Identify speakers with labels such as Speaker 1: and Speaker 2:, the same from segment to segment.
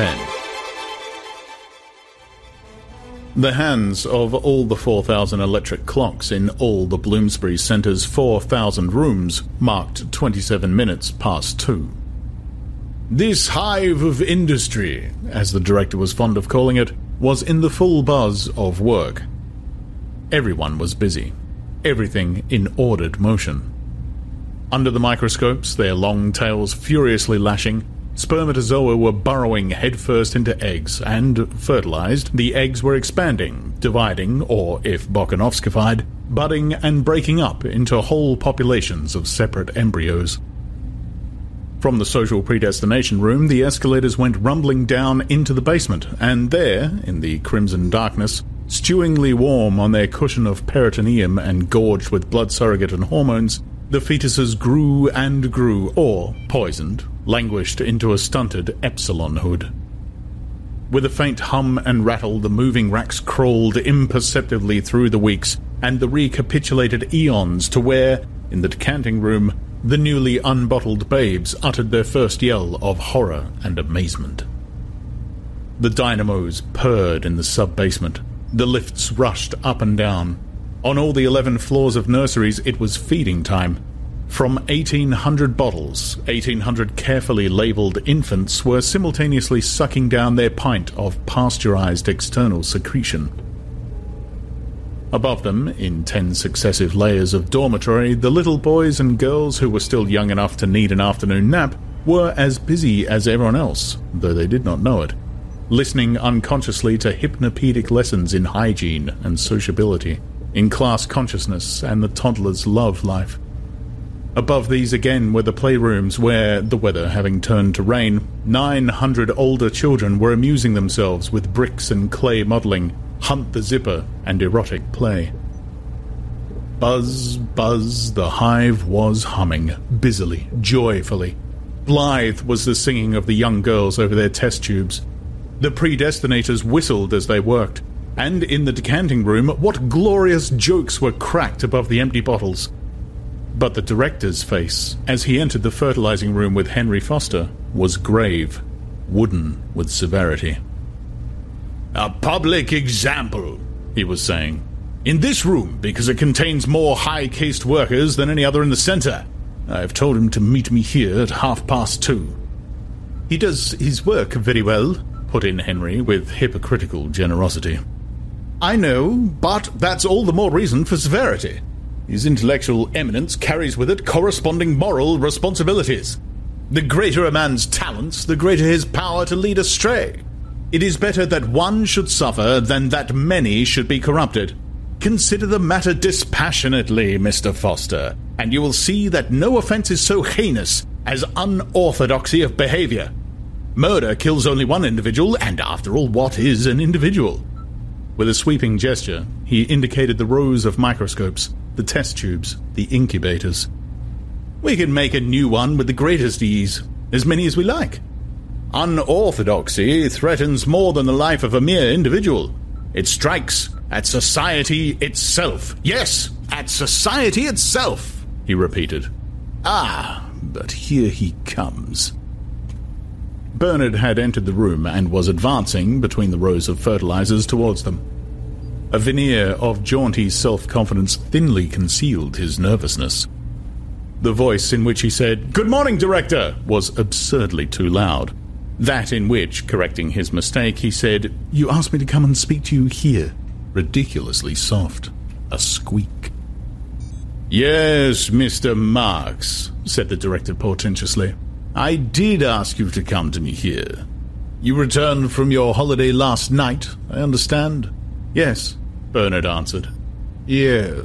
Speaker 1: 10. The hands of all the 4,000 electric clocks in all the Bloomsbury Centre's 4,000 rooms marked 27 minutes past 2. This hive of industry, as the director was fond of calling it, was in the full buzz of work. Everyone was busy, everything in ordered motion. Under the microscopes, their long tails furiously lashing, spermatozoa were burrowing headfirst into eggs, and, fertilized, the eggs were expanding, dividing, or, if Bokanovskified, budding and breaking up into whole populations of separate embryos. From the social predestination room, the escalators went rumbling down into the basement, and there, in the crimson darkness, stewingly warm on their cushion of peritoneum and gorged with blood surrogate and hormones, the fetuses grew and grew, or, poisoned, languished into a stunted epsilonhood. With a faint hum and rattle, the moving racks crawled imperceptibly through the weeks and the recapitulated eons to where, in the decanting room, the newly unbottled babes uttered their first yell of horror and amazement. The dynamos purred in the sub-basement. The lifts rushed up and down. On all the 11 floors of nurseries, it was feeding time. From 1,800 bottles, 1,800 carefully labelled infants were simultaneously sucking down their pint of pasteurised external secretion. Above them, in 10 successive layers of dormitory, the little boys and girls who were still young enough to need an afternoon nap were as busy as everyone else, though they did not know it, listening unconsciously to hypnopedic lessons in hygiene and sociability, in class consciousness and the toddler's love life. Above these again were the playrooms where, the weather having turned to rain, 900 older children were amusing themselves with bricks and clay modelling, hunt the zipper, and erotic play. Buzz, buzz, the hive was humming, busily, joyfully. Blithe was the singing of the young girls over their test tubes. The predestinators whistled as they worked, and in the decanting room, what glorious jokes were cracked above the empty bottles. But the director's face, as he entered the fertilizing room with Henry Foster, was grave, wooden with severity. "A public example," he was saying. "In this room, because it contains more high-caste workers than any other in the centre. I have told him to meet me here at 2:30. "He does his work very well," put in Henry with hypocritical generosity. "I know, but that's all the more reason for severity. His intellectual eminence carries with it corresponding moral responsibilities. The greater a man's talents, the greater his power to lead astray. It is better that one should suffer than that many should be corrupted. Consider the matter dispassionately, Mr. Foster, and you will see that no offence is so heinous as unorthodoxy of behaviour. Murder kills only one individual, and after all, what is an individual?" With a sweeping gesture, he indicated the rows of microscopes, the test tubes, the incubators. "We can make a new one with the greatest ease, as many as we like. Unorthodoxy threatens more than the life of a mere individual. It strikes at society itself. Yes, at society itself," he repeated. "Ah, but here he comes." Bernard had entered the room and was advancing between the rows of fertilizers towards them. A veneer of jaunty self-confidence thinly concealed his nervousness. The voice in which he said, "Good morning, Director," was absurdly too loud. That in which, correcting his mistake, he said, "You asked me to come and speak to you here," ridiculously soft. A squeak. "Yes, Mr. Marx," said the Director portentously. "I did ask you to come to me here. You returned from your holiday last night, I understand?" "Yes," Bernard answered. "Yes,"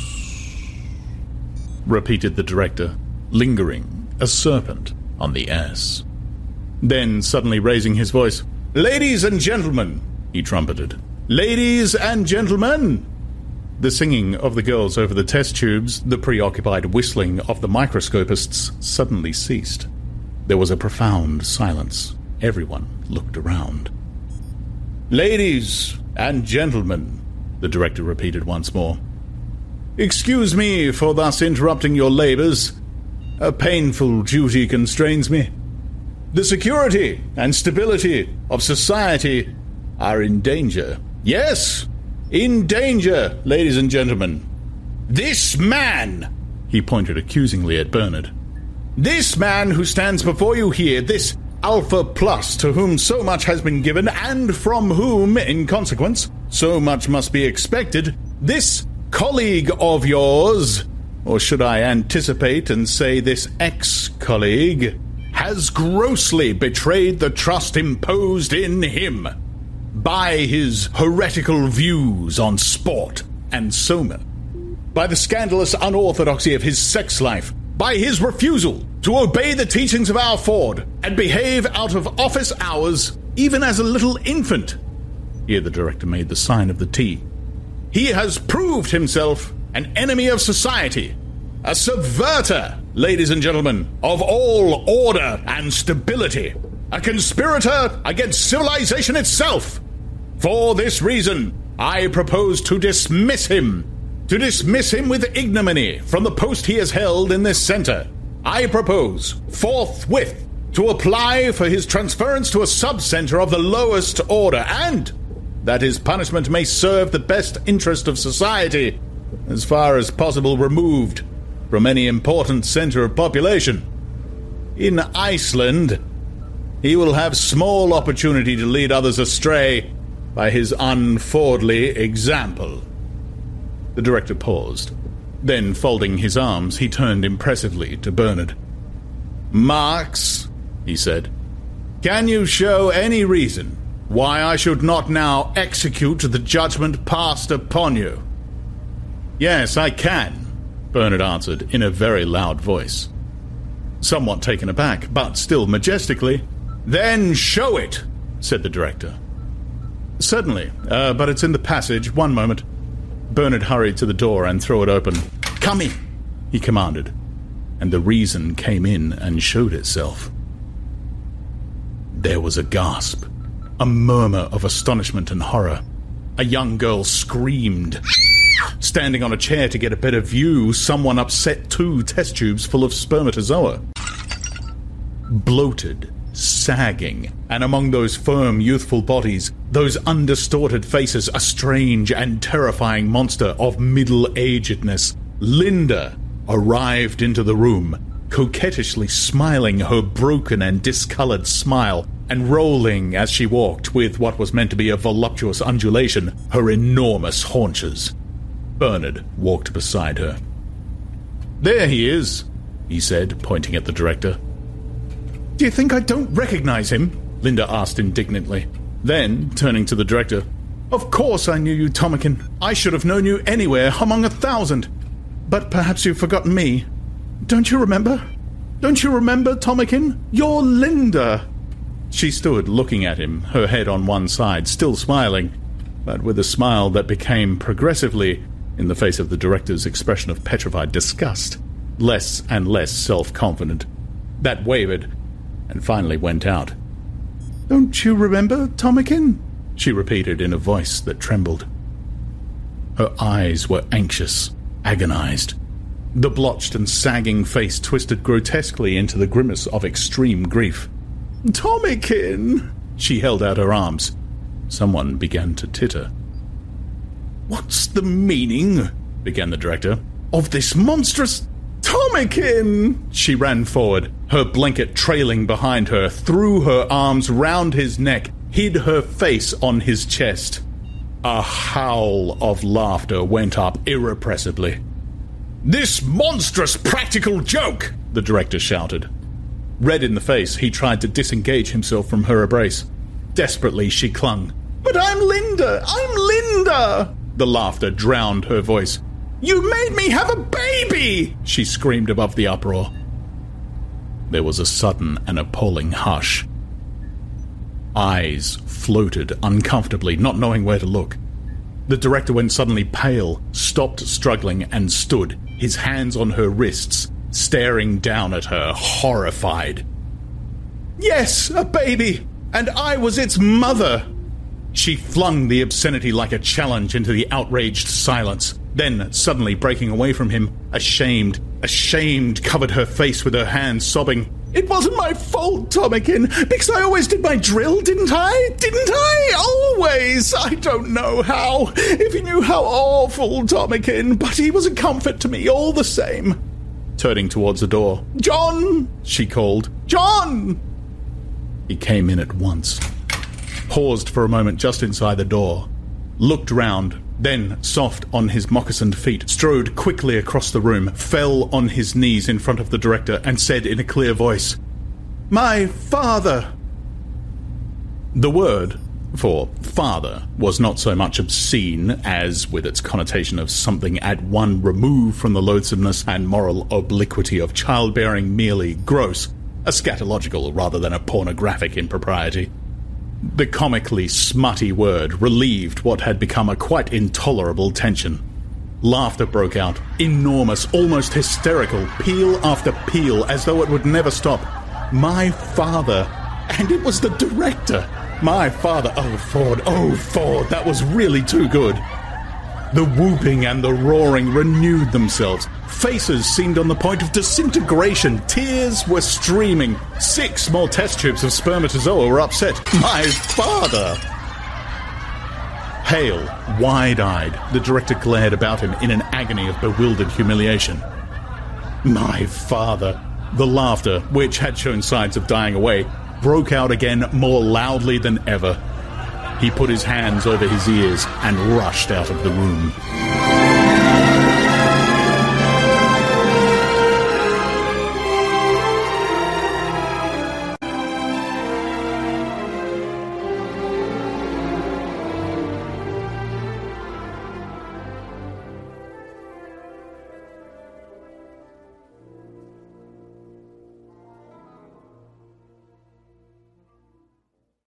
Speaker 1: repeated the Director, lingering, a serpent, on the S. Then, suddenly raising his voice, "Ladies and gentlemen," he trumpeted. "Ladies and gentlemen!" The singing of the girls over the test tubes, the preoccupied whistling of the microscopists, suddenly ceased. There was a profound silence. Everyone looked around. "Ladies and gentlemen," the Director repeated once more. "Excuse me for thus interrupting your labours. A painful duty constrains me. The security and stability of society are in danger. Yes, in danger, ladies and gentlemen. This man, he pointed accusingly at Bernard, this man who stands before you here, this Alpha Plus to whom so much has been given and from whom, in consequence, so much must be expected, this colleague of yours, or should I anticipate and say this ex-colleague, has grossly betrayed the trust imposed in him by his heretical views on sport and soma, by the scandalous unorthodoxy of his sex life, by his refusal to obey the teachings of our Ford and behave out of office hours even as a little infant. Here the director made the sign of the T. He has proved himself an enemy of society, a subverter, ladies and gentlemen, of all order and stability, a conspirator against civilization itself. For this reason, I propose to dismiss him with ignominy from the post he has held in this center. I propose forthwith to apply for his transference to a sub-center of the lowest order, and that his punishment may serve the best interest of society, as far as possible removed from any important center of population. In Iceland, he will have small opportunity to lead others astray by his unfordly example. The director paused. Then, folding his arms, he turned impressively to Bernard. Marx, he said, can you show any reason why I should not now execute the judgment passed upon you? Yes, I can, Bernard answered in a very loud voice. Somewhat taken aback, but still majestically. Then show it, said the director. Certainly, but it's in the passage. One moment. Bernard hurried to the door and threw it open. Come in, he commanded, and the reason came in and showed itself. There was a gasp, a murmur of astonishment and horror. A young girl screamed. Standing on a chair to get a better view, someone upset 2 test tubes full of spermatozoa. Bloated, sagging, and among those firm, youthful bodies, those undistorted faces, a strange and terrifying monster of middle-agedness, Linda arrived into the room, coquettishly smiling her broken and discolored smile, and rolling as she walked with what was meant to be a voluptuous undulation, her enormous haunches. Bernard walked beside her. There he is, he said, pointing at the director. Do you think I don't recognize him? Linda asked indignantly. Then, turning to the director, Of course I knew you, Tomikin. I should have known you anywhere among 1,000. But perhaps you've forgotten me. Don't you remember? Don't you remember, Tomikin? You're Linda. She stood looking at him, her head on one side, still smiling, but with a smile that became progressively, in the face of the director's expression of petrified disgust, less and less self-confident. That wavered, and finally went out. Don't you remember, Tomikin? She repeated in a voice that trembled. Her eyes were anxious, agonized. The blotched and sagging face twisted grotesquely into the grimace of extreme grief. Tomikin! She held out her arms. Someone began to titter. What's the meaning, began the director, of this monstrous... Tomikin! She ran forward, her blanket trailing behind her, threw her arms round his neck, hid her face on his chest. A howl of laughter went up irrepressibly. This monstrous practical joke! The director shouted. Red in the face, he tried to disengage himself from her embrace. Desperately, she clung. But I'm Linda! I'm Linda! The laughter drowned her voice. You made me have a baby! She screamed above the uproar. There was a sudden and appalling hush. Eyes floated uncomfortably, not knowing where to look. The director went suddenly pale, stopped struggling, and stood, his hands on her wrists, staring down at her, horrified. Yes, a baby! And I was its mother! She flung the obscenity like a challenge into the outraged silence. Then, suddenly breaking away from him, ashamed, covered her face with her hands, sobbing, It wasn't my fault, Tomikin, because I always did my drill, didn't I? Didn't I? Always! I don't know how. If you knew how awful, Tomikin, but he was a comfort to me all the same. Turning towards the door. John! She called. John! He came in at once. Paused for a moment just inside the door. Looked round. Then, soft on his moccasined feet, strode quickly across the room, fell on his knees in front of the director, and said in a clear voice, "My father!" The word for father was not so much obscene as, with its connotation of something at one remove from the loathsomeness and moral obliquity of childbearing, merely gross, a scatological rather than a pornographic impropriety. The comically smutty word relieved what had become a quite intolerable tension. Laughter broke out, enormous, almost hysterical, peal after peal, as though it would never stop. My father! And it was the director! My father! Oh, Ford, that was really too good. The whooping and the roaring renewed themselves. Faces seemed on the point of disintegration. Tears were streaming. 6 small test tubes of spermatozoa were upset. My father! Pale, wide-eyed, the director glared about him in an agony of bewildered humiliation. My father! The laughter, which had shown signs of dying away, broke out again more loudly than ever. He put his hands over his ears and rushed out of the room.